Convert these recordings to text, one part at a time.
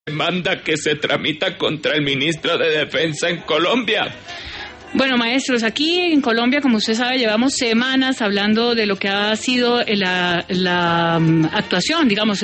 demanda que se tramita contra el ministro de Defensa en Colombia. Bueno, maestros, aquí en Colombia, como usted sabe, llevamos semanas hablando de lo que ha sido la actuación, digamos,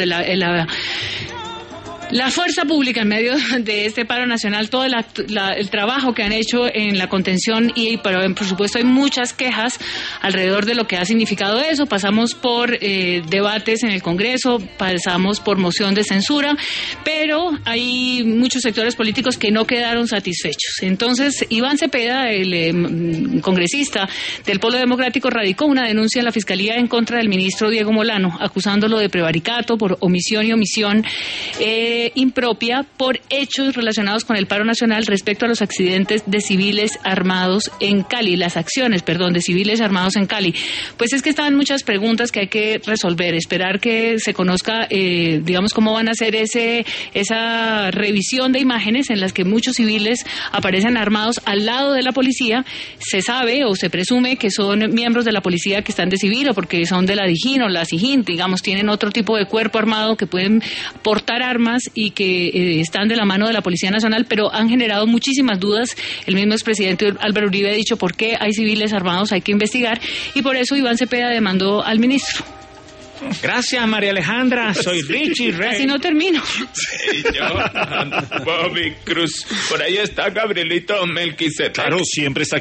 la fuerza pública en medio de este paro nacional, todo el trabajo que han hecho en la contención pero por supuesto hay muchas quejas alrededor de lo que ha significado eso. Pasamos por debates en el Congreso, pasamos por moción de censura, pero hay muchos sectores políticos que no quedaron satisfechos. Entonces, Iván Cepeda, el congresista del Polo Democrático, radicó una denuncia en la Fiscalía en contra del ministro Diego Molano, acusándolo de prevaricato por omisión y omisión impropia por hechos relacionados con el paro nacional respecto a los accidentes de civiles armados en Cali, de civiles armados en Cali. Pues es que estaban muchas preguntas que hay que resolver, esperar que se conozca, digamos, cómo van a hacer esa revisión de imágenes en las que muchos civiles aparecen armados al lado de la policía. Se sabe o se presume que son miembros de la policía que están de civil o porque son de la DIJÍN o la SIJÍN, digamos, tienen otro tipo de cuerpo armado que pueden portar armas y que están de la mano de la Policía Nacional, pero han generado muchísimas dudas. El mismo expresidente Álvaro Uribe ha dicho por qué hay civiles armados, hay que investigar, y por eso Iván Cepeda demandó al ministro. Gracias, María Alejandra. Soy Richie Rey. Casi no termino. Sí, yo, Bobby Cruz. Por ahí está Gabrielito Melquisedec. Claro, siempre está